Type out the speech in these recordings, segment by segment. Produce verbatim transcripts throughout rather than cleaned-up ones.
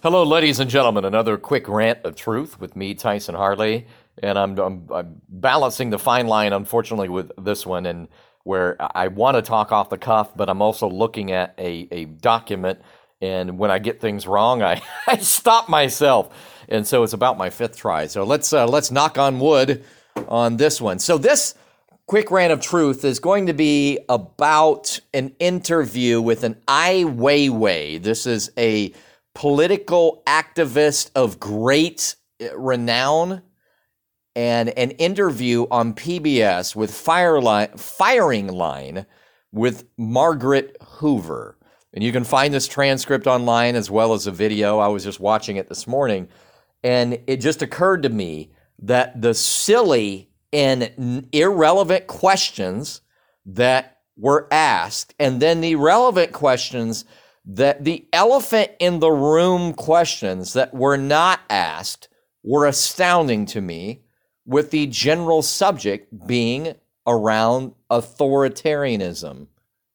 Hello, ladies and gentlemen. Another quick rant of truth with me, Tyson Harley, and I'm, I'm, I'm balancing the fine line, unfortunately, with this one, and where I want to talk off the cuff, but I'm also looking at a, a document, and when I get things wrong, I, I stop myself, and so it's about my fifth try. So let's uh, let's knock on wood on this one. So this quick rant of truth is going to be about an interview with an Ai Weiwei. This is a political activist of great renown, and an interview on P B S with Fireline, Firing Line with Margaret Hoover. And you can find this transcript online as well as a video. I was just watching it this morning, and it just occurred to me that the silly and irrelevant questions that were asked, and then the relevant questions that the elephant in the room questions that were not asked were astounding to me, with the general subject being around authoritarianism.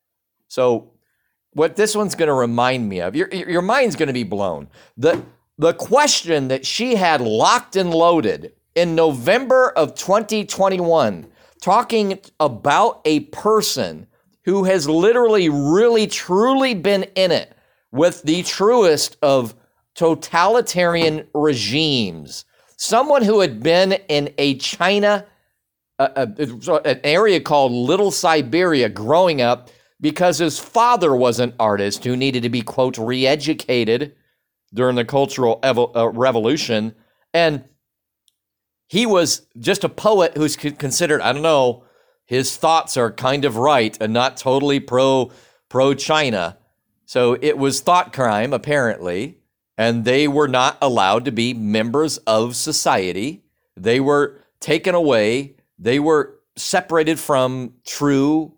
So what this one's going to remind me of, your, your mind's going to be blown. The, the question that she had locked and loaded in November of twenty twenty-one, talking about a person who has literally, really, truly been in it with the truest of totalitarian regimes. Someone who had been in a China, uh, uh, an area called Little Siberia growing up because his father was an artist who needed to be, quote, re-educated during the Cultural evo- uh, Revolution. And he was just a poet who's considered, I don't know, his thoughts are kind of right and not totally pro pro China. So it was thought crime, apparently, and they were not allowed to be members of society. They were taken away. They were separated from true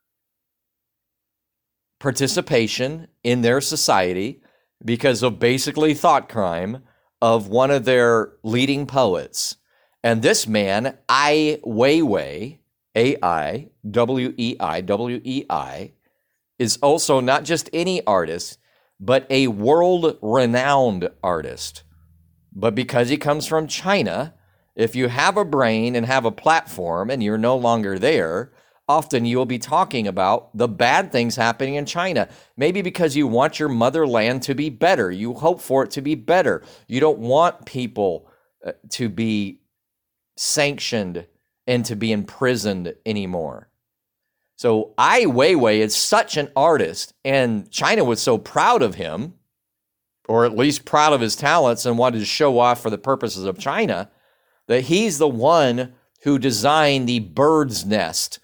participation in their society because of basically thought crime of one of their leading poets. And this man, Ai Weiwei, A I W E I W E I, is also not just any artist, but a world-renowned artist. But because he comes from China, if you have a brain and have a platform and you're no longer there, often you will be talking about the bad things happening in China. Maybe because you want your motherland to be better. You hope for it to be better. You don't want people uh, to be sanctioned and to be imprisoned anymore. So Ai Weiwei is such an artist, and China was so proud of him, or at least proud of his talents and wanted to show off for the purposes of China, that he's the one who designed the Bird's Nest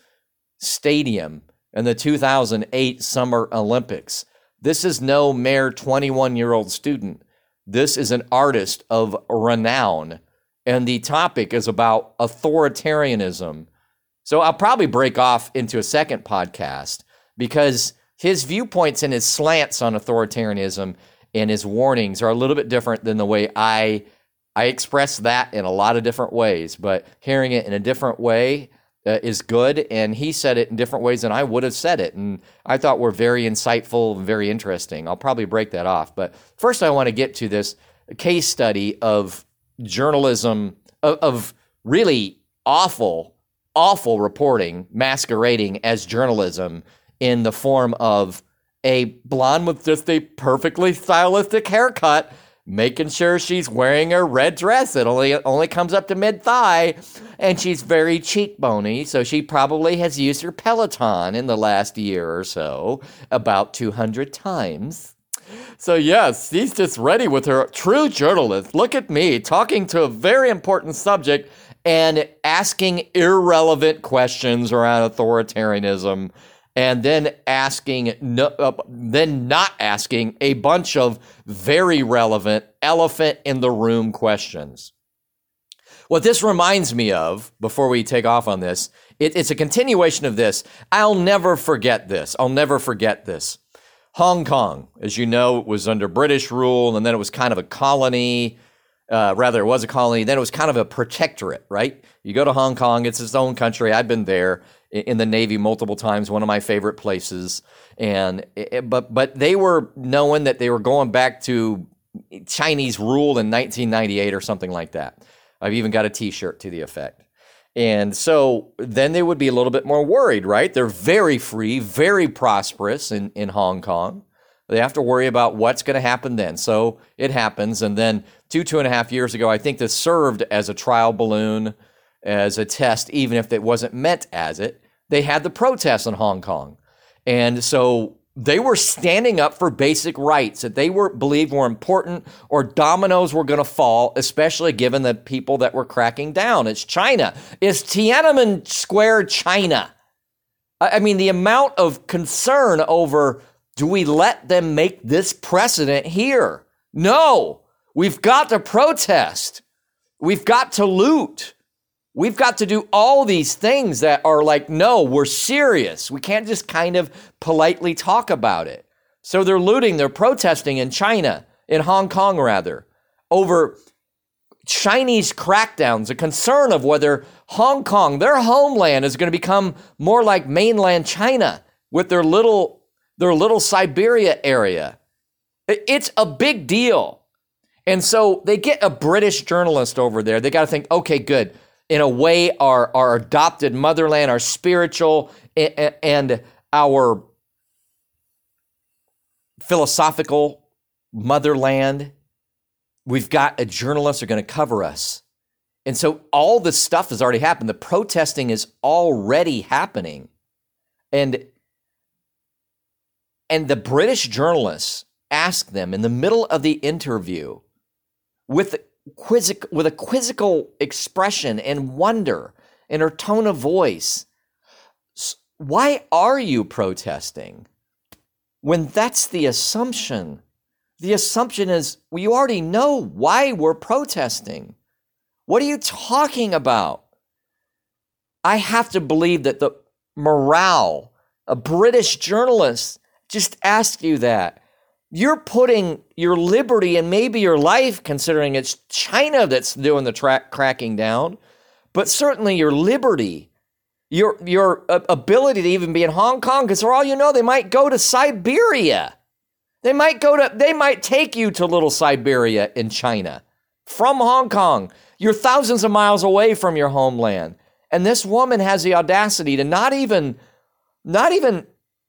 Stadium in the two thousand eight Summer Olympics. This is no mere twenty-one-year-old student. This is an artist of renown. And the topic is about authoritarianism. So I'll probably break off into a second podcast because his viewpoints and his slants on authoritarianism and his warnings are a little bit different than the way I I express that in a lot of different ways. But hearing it in a different way uh, is good. And he said it in different ways than I would have said it. And I thought were very insightful and very interesting. I'll probably break that off. But first I want to get to this case study of journalism, of, of really awful, awful reporting masquerading as journalism in the form of a blonde with just a perfectly stylistic haircut, making sure she's wearing a red dress. It only, only comes up to mid-thigh, and she's very cheekbony, so she probably has used her Peloton in the last year or so about two hundred times. So yes, she's just ready with her true journalist. Look at me talking to a very important subject and asking irrelevant questions around authoritarianism, and then asking, no, uh, then not asking a bunch of very relevant elephant in the room questions. What this reminds me of, before we take off on this, it, it's a continuation of this. I'll never forget this. I'll never forget this. Hong Kong, as you know, it was under British rule, and then it was kind of a colony. Uh, rather, it was a colony. Then it was kind of a protectorate, right? You go to Hong Kong, it's its own country. I've been there in the Navy multiple times, one of my favorite places. And but but they were knowing that they were going back to Chinese rule in nineteen ninety-eight or something like that. I've even got a t-shirt to the effect. And so then they would be a little bit more worried, right? They're very free, very prosperous in, in Hong Kong. They have to worry about what's going to happen then. So it happens. And then two, two and a half years ago, I think this served as a trial balloon, as a test, even if it wasn't meant as it. They had the protests in Hong Kong. And so they were standing up for basic rights that they were believed were important, or dominoes were going to fall, especially given the people that were cracking down. It's China. It's Tiananmen Square, China. I mean, the amount of concern over, do we let them make this precedent here? No, we've got to protest. We've got to loot. We've got to do all these things that are like, no, we're serious. We can't just kind of politely talk about it. So they're looting, they're protesting in China, in Hong Kong rather, over Chinese crackdowns, a concern of whether Hong Kong, their homeland, is going to become more like mainland China with their little, their little Siberia area. It's a big deal. And so they get a British journalist over there. They got to think, okay, good. In a way, our, our adopted motherland, our spiritual and our philosophical motherland, we've got a journalist who are going to cover us. And so all this stuff has already happened. The protesting is already happening. And, and the British journalists asked them in the middle of the interview with Quizzic, with a quizzical expression and wonder in her tone of voice, why are you protesting? When that's the assumption. The assumption is, well, you already know why we're protesting. What are you talking about? I have to believe that the morale, a British journalist just asked you that. You're putting your liberty and maybe your life, considering it's China that's doing the tra- cracking down, but certainly your liberty, your your uh, ability to even be in Hong Kong, because for all you know, they might go to Siberia. They might go to, they might take you to little Siberia in China from Hong Kong. You're thousands of miles away from your homeland. And this woman has the audacity to not even, not even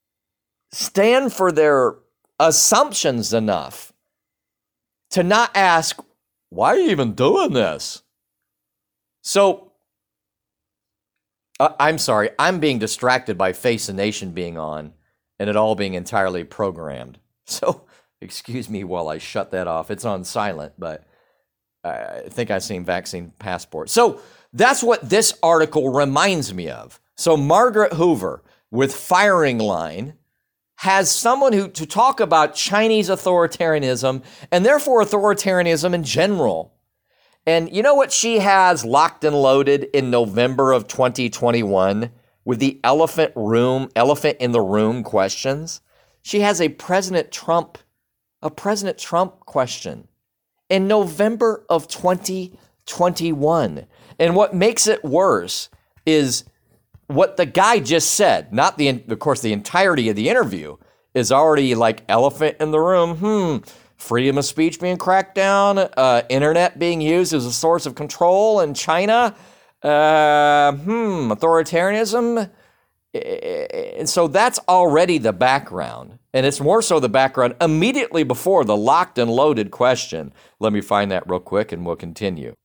stand for their assumptions enough to not ask, why are you even doing this? So, uh, I'm sorry, I'm being distracted by Face the Nation being on and it all being entirely programmed. So, excuse me while I shut that off. It's on silent, but I think I've seen Vaccine Passport. So, that's what this article reminds me of. So, Margaret Hoover with Firing Line has someone who to talk about Chinese authoritarianism and therefore authoritarianism in general. And you know what she has locked and loaded in November of twenty twenty-one with the elephant room, elephant in the room questions? She has a President Trump, a President Trump question in November of twenty twenty-one. And what makes it worse is what the guy just said, not the, of course, the entirety of the interview is already like elephant in the room. Hmm. Freedom of speech being cracked down, uh, internet being used as a source of control in China. Uh, hmm. Authoritarianism. And so that's already the background. And it's more so the background immediately before the locked and loaded question. Let me find that real quick and we'll continue.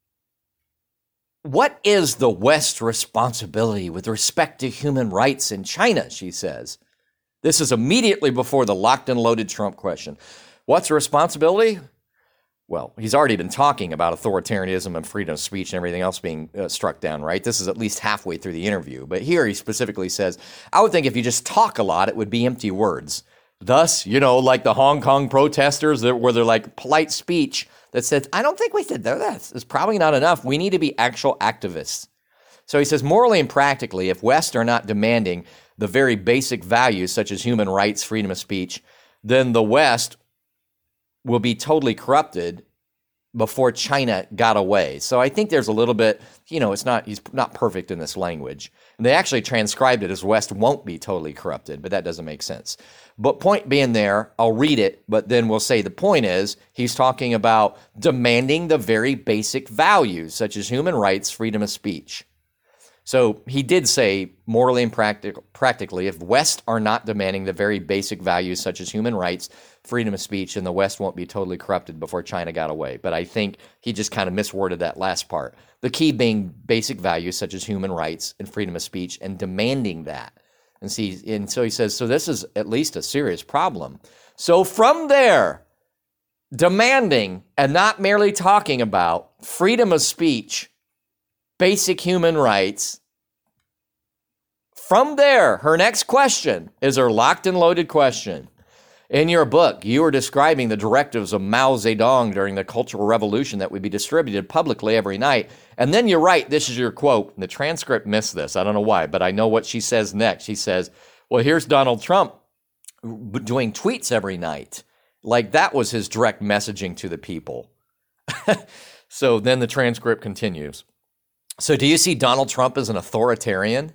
What is the West's responsibility with respect to human rights in China, she says. This is immediately before the locked and loaded Trump question. What's the responsibility? Well, he's already been talking about authoritarianism and freedom of speech and everything else being uh, struck down, right? This is at least halfway through the interview. But here he specifically says, I would think if you just talk a lot, it would be empty words. Thus, you know, like the Hong Kong protesters that where they're like polite speech that says, I don't think we should do this. It's probably not enough. We need to be actual activists. So he says, morally and practically, if West are not demanding the very basic values such as human rights, freedom of speech, then the West will be totally corrupted before China got away. So I think there's a little bit, you know, it's not, he's not perfect in this language. And they actually transcribed it as West won't be totally corrupted, but that doesn't make sense. But point being there, I'll read it, but then we'll say the point is he's talking about demanding the very basic values, such as human rights, freedom of speech. So he did say, morally and practic- practically, if West are not demanding the very basic values such as human rights, freedom of speech, then the West won't be totally corrupted before China got away. But I think he just kind of misworded that last part. The key being basic values such as human rights and freedom of speech and demanding that. And see, and so he says, so this is at least a serious problem. So from there, demanding and not merely talking about freedom of speech, basic human rights. From there, her next question is her locked and loaded question. In your book, you are describing the directives of Mao Zedong during the Cultural Revolution that would be distributed publicly every night. And then you write, this is your quote. The transcript missed this. I don't know why, but I know what she says next. She says, well, here's Donald Trump doing tweets every night. Like that was his direct messaging to the people. So then the transcript continues. So do you see Donald Trump as an authoritarian?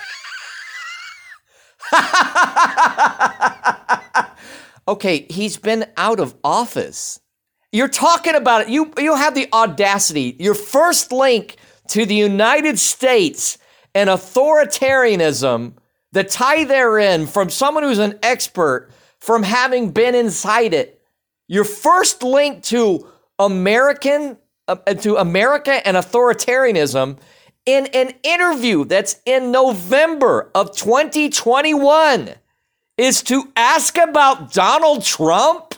Okay, he's been out of office. You're talking about it. You, you have the audacity. Your first link to the United States and authoritarianism, the tie therein from someone who's an expert, from having been inside it. Your first link to American Uh, to America and authoritarianism in an interview that's in November of twenty twenty-one is to ask about Donald Trump?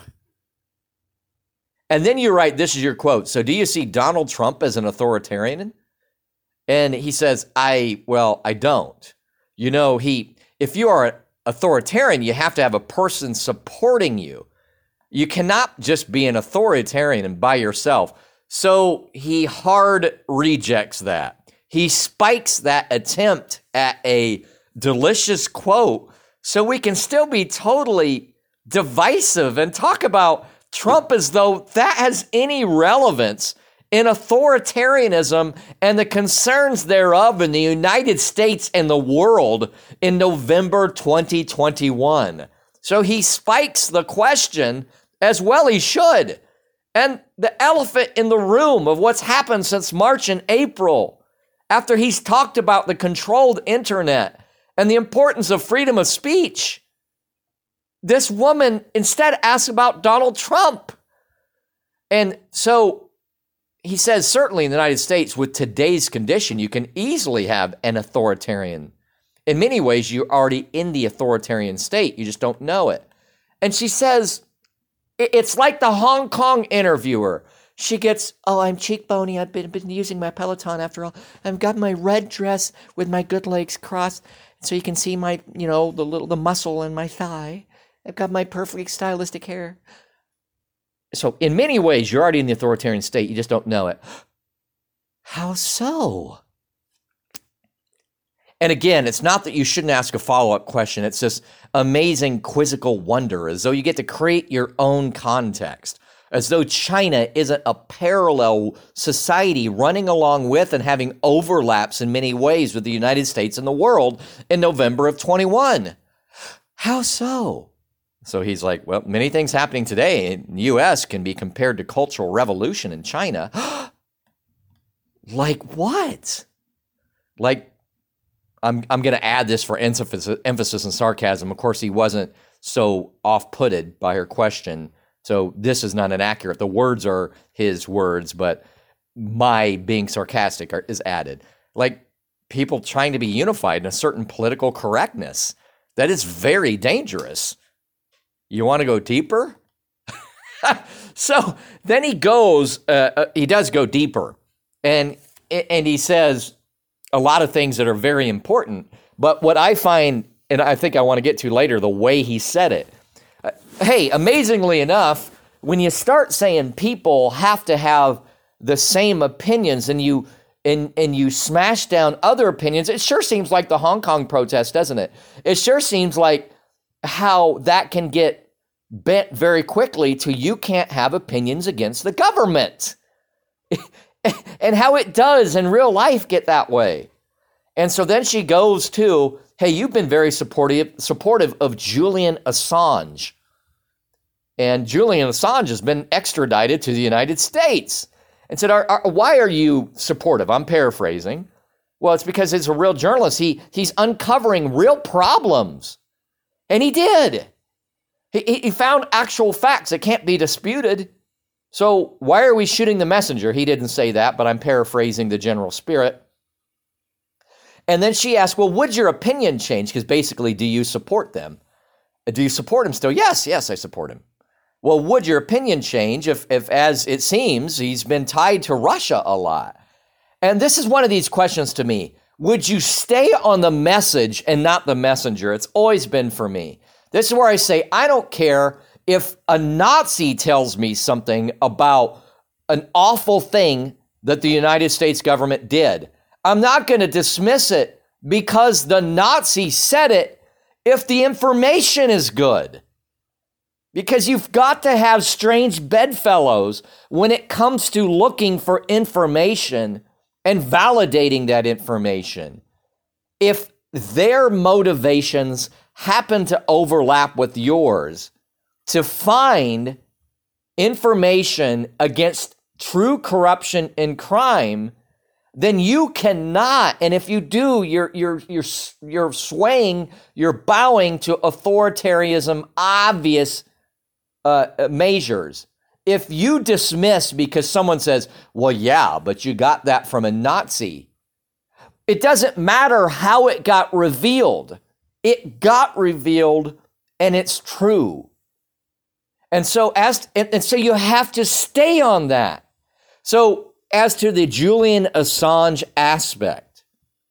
And then you write, this is your quote. So do you see Donald Trump as an authoritarian? And he says, I, well, I don't. You know, he, if you are an authoritarian, you have to have a person supporting you. You cannot just be an authoritarian by yourself. So he hard rejects that. He spikes that attempt at a delicious quote so we can still be totally divisive and talk about Trump as though that has any relevance in authoritarianism and the concerns thereof in the United States and the world in November twenty twenty-one. So he spikes the question, as well he should. And the elephant in the room of what's happened since March and April, after he's talked about the controlled internet and the importance of freedom of speech, this woman instead asks about Donald Trump. And so he says, certainly in the United States, with today's condition, you can easily have an authoritarian. In many ways, you're already in the authoritarian state. You just don't know it. And she says, it's like the Hong Kong interviewer. She gets, oh, I'm cheekbony. I've been, been using my Peloton after all. I've got my red dress with my good legs crossed so you can see my, you know, the little, the muscle in my thigh. I've got my perfectly stylistic hair. So in many ways, you're already in the authoritarian state. You just don't know it. How so? And again, it's not that you shouldn't ask a follow-up question. It's this amazing quizzical wonder, as though you get to create your own context, as though China isn't a parallel society running along with and having overlaps in many ways with the United States and the world in November of twenty-one. How so? So he's like, well, many things happening today in the U S can be compared to Cultural Revolution in China. Like what? Like, I'm I'm going to add this for emphasis, emphasis and sarcasm. Of course, he wasn't so off-putted by her question. So this is not inaccurate. The words are his words, but my being sarcastic are, is added. Like people trying to be unified in a certain political correctness. That is very dangerous. You want to go deeper? So then he goes, uh, uh, he does go deeper. And and he says a lot of things that are very important. But what I find, and I think I want to get to later, the way he said it. Uh, hey, amazingly enough, when you start saying people have to have the same opinions and you and and you smash down other opinions, it sure seems like the Hong Kong protest, doesn't it? It sure seems like how that can get bent very quickly to you can't have opinions against the government. And how it does in real life get that way. And so then she goes to, hey, you've been very supportive, supportive of Julian Assange. And Julian Assange has been extradited to the United States. And said, are, are, why are you supportive? I'm paraphrasing. Well, it's because he's a real journalist. He, he's uncovering real problems. And he did. He, he found actual facts that can't be disputed. So why are we shooting the messenger? He didn't say that, but I'm paraphrasing the general spirit. And then she asked, well, would your opinion change? Because basically, do you support them? Do you support him still? Yes, yes, I support him. Well, would your opinion change if, if, as it seems, he's been tied to Russia a lot? And this is one of these questions to me. Would you stay on the message and not the messenger? It's always been for me. This is where I say, I don't care if a Nazi tells me something about an awful thing that the United States government did. I'm not going to dismiss it because the Nazi said it if the information is good. Because you've got to have strange bedfellows when it comes to looking for information and validating that information. If their motivations happen to overlap with yours to find information against true corruption and crime, then you cannot, and if you do, you're you're you're you're swaying, you're bowing to authoritarianism, obvious uh, measures. If you dismiss because someone says, well, yeah, but you got that from a Nazi, it doesn't matter how it got revealed. It got revealed and it's true. And so as and, and so you have to stay on that. So as to the Julian Assange aspect,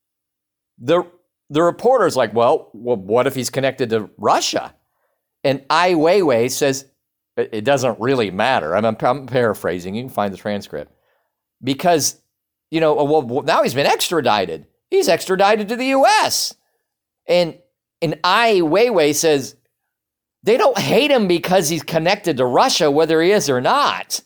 the the reporter's like, well, well, what if he's connected to Russia? And Ai Weiwei says, it doesn't really matter. I'm, I'm paraphrasing. You can find the transcript. Because, you know, well, now he's been extradited. He's extradited to the U S. And, and Ai Weiwei says, they don't hate him because he's connected to Russia, whether he is or not.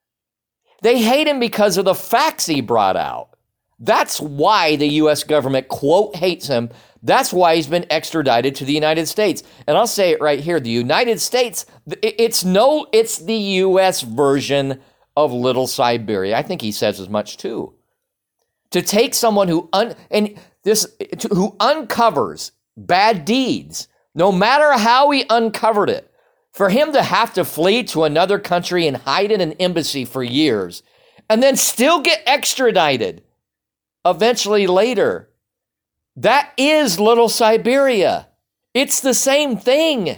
They hate him because of the facts he brought out. That's why the U S government, quote, hates him. That's why he's been extradited to the United States. And I'll say it right here. The United States, it's no, it's the U S version of Little Siberia. I think he says as much too. To take someone who, un, and this, to, who uncovers bad deeds, no matter how he uncovered it, for him to have to flee to another country and hide in an embassy for years, and then still get extradited eventually later, that is Little Siberia. It's the same thing.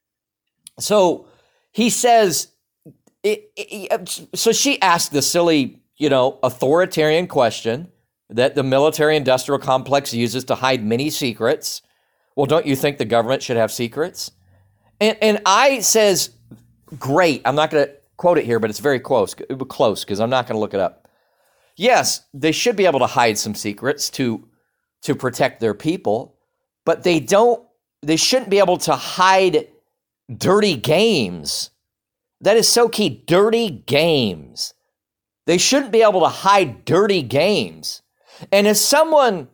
So he says, it, it, so she asked the silly, you know, authoritarian question that the military-industrial complex uses to hide many secrets. Well, don't you think the government should have secrets? And, and I says, great. I'm not going to quote it here, but it's very close, close because I'm not going to look it up. Yes, they should be able to hide some secrets to, to protect their people, but they don't, they shouldn't be able to hide dirty games. That is so key, dirty games. They shouldn't be able to hide dirty games. And if someone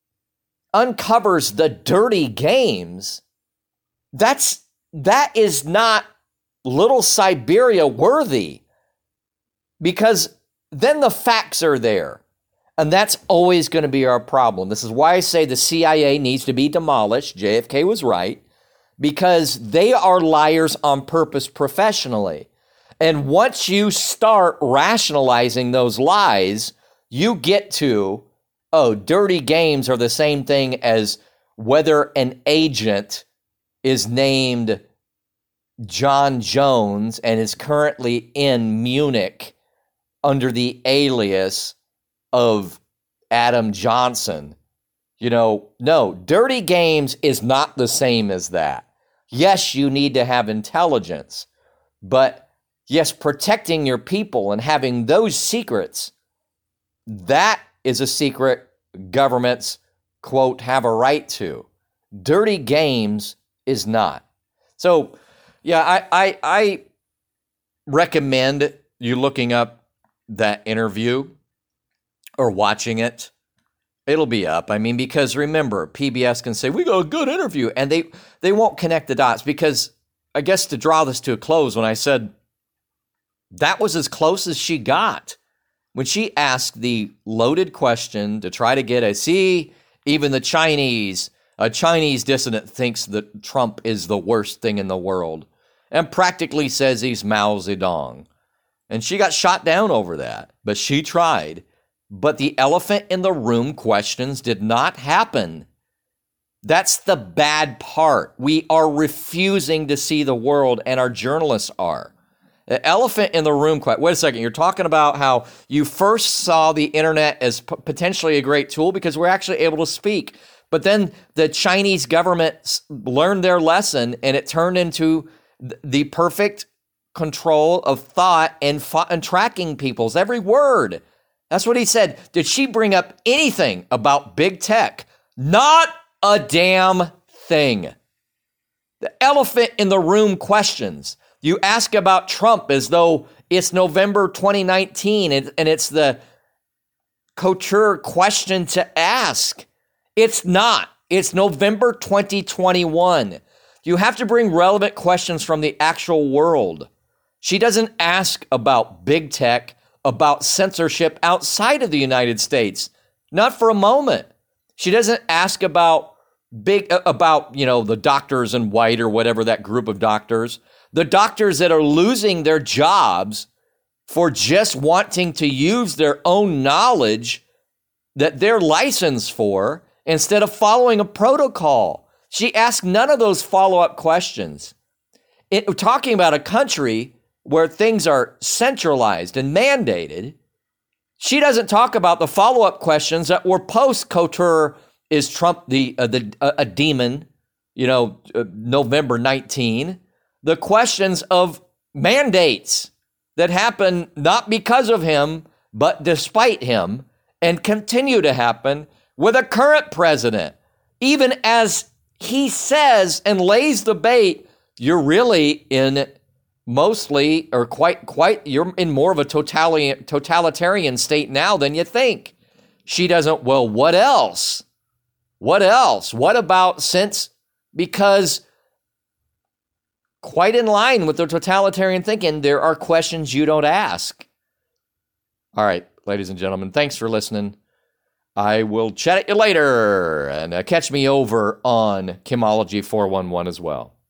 uncovers the dirty games, that's, that is not Little Siberia worthy, because then the facts are there. And that's always going to be our problem. This is why I say the C I A needs to be demolished. J F K was right, because they are liars on purpose professionally. And once you start rationalizing those lies, you get to, oh, dirty games are the same thing as whether an agent is named John Jones and is currently in Munich under the alias of Adam Johnson. You know, no, dirty games is not the same as that. Yes, you need to have intelligence, but yes, protecting your people and having those secrets, that is a secret governments, quote, have a right to. Dirty games is not. So, yeah, I, I, I recommend you looking up that interview or watching it. It'll be up. I mean, because remember, P B S can say, we got a good interview, and they, they won't connect the dots because I guess to draw this to a close, when I said that was as close as she got, when she asked the loaded question to try to get a, see, even the Chinese, a Chinese dissident thinks that Trump is the worst thing in the world and practically says he's Mao Zedong. And she got shot down over that, but she tried. But the elephant in the room questions did not happen. That's the bad part. We are refusing to see the world, and our journalists are. The elephant in the room question. Wait a second. You're talking about how you first saw the internet as p- potentially a great tool because we're actually able to speak. But then the Chinese government learned their lesson, and it turned into th- the perfect control of thought and, fo- and tracking people's every word. That's what he said. Did she bring up anything about big tech? Not a damn thing. The elephant in the room questions. You ask about Trump as though it's November twenty nineteen and, and it's the couture question to ask. It's not. It's November twenty twenty-one. You have to bring relevant questions from the actual world. She doesn't ask about big tech, about censorship outside of the United States. Not for a moment. She doesn't ask about big, about, you know, the doctors in white or whatever, that group of doctors. The doctors that are losing their jobs for just wanting to use their own knowledge that they're licensed for instead of following a protocol. She asked none of those follow-up questions. It, talking about a country where things are centralized and mandated, she doesn't talk about the follow-up questions that were post-Couture, is Trump the, uh, the uh, a demon, you know, uh, November nineteenth. The questions of mandates that happen not because of him, but despite him, and continue to happen with a current president. Even as he says and lays the bait, you're really in mostly or quite, quite, you're in more of a totalitarian, totalitarian state now than you think. She doesn't, well, what else? What else? What about since, because quite in line with the totalitarian thinking, there are questions you don't ask. All right, ladies and gentlemen, thanks for listening. I will chat at you later, and uh, catch me over on Kimology four one one as well.